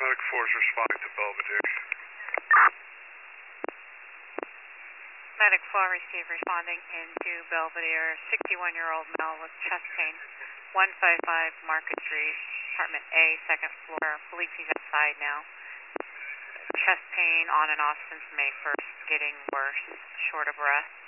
Medic 4 is responding to Belvedere. Medic 4 received responding into Belvedere, 61-year-old male with chest pain, 155 Market Street, apartment A, second floor. Believes he's outside now. Chest pain on and off since May 1st, getting worse, short of breath.